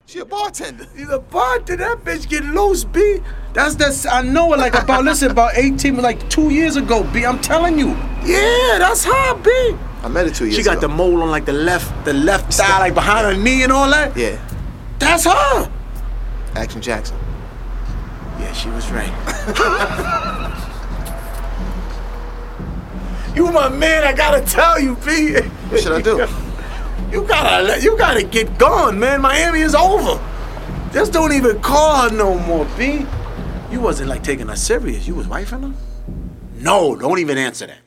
She a bartender. She's a bartender. That bitch get loose, B. I know it about 18, like 2 years ago, B. I'm telling you. Yeah, that's her, B. I met her 2 years ago. She got the mole on like the left thigh, like behind her knee and all that. Yeah. That's her. Action Jackson. Yeah, she was right. You my man, I gotta tell you, B. What should I do? You gotta get gone, man. Miami is over. Just don't even call her no more, B. You wasn't like taking her serious. You was wifing her? No, don't even answer that.